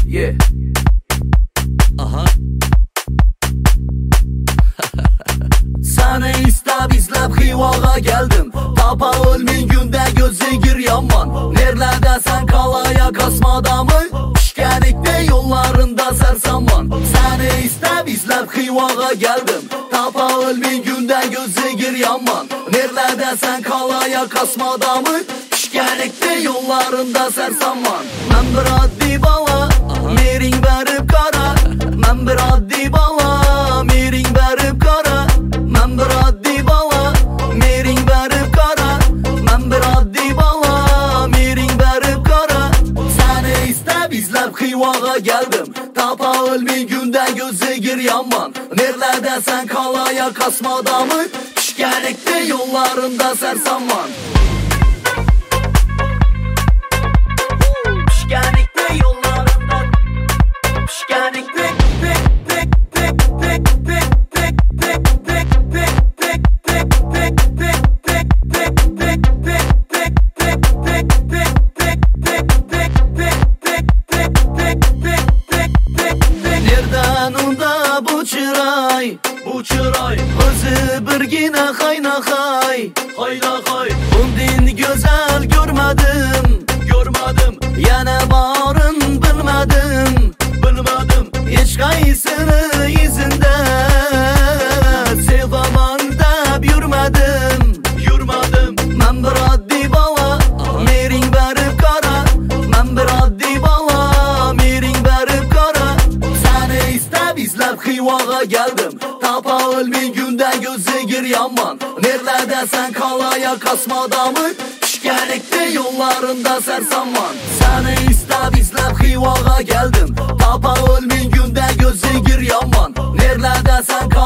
Yeah. Aha. Seni istab izlab Xivoga geldim. Tapa ölmün günde gözü gir yaman. Nerlerdesen kalaya kasmadamı, pişkenlikte yollarında sersaman. Seni istab izlab Xivoga geldim. Tapa ölmün günde gözü gir yaman. Nerlerdesen kalaya kasmadamı, pişkenlikte yollarında sersaman. Ben bir addi bala, mering berib kara. Ben bir addi bala, mering berib kara. Ben bir addi bala, mering berib kara. Ben bir addi bala, mering berib kara. Seni istab izlab Xivoga geldim. Tapa ölmün günde gözü gir yaman. Nerlerdesen kalaya kasmadamı, pişkenlikte yollarında sersaman. Pişkenlikte yollarında, pişkenlikte nereden onda bu çıray, bu çıray özü birgine hayna hay, hayna hay. Bundin güzel görmedim, görmedim. Yana barın bilmedim, bilmedim. Hiç kaysını izinde sevaman deb yürmedim, yürmedim. Ben bir addi bala, mering berib kara. Ben bir addi bala, mering berib kara. Seni istab izlab Xivoga geldim. Tapa ölmün günde gözü gir yaman. Nerlerdesen kalaya kasmadamı, pişkenlikte yollarında sersaman. Seni istab izlab Xivoga geldim. Tapa ölmün günde gözü gir yaman. Nerlerdesen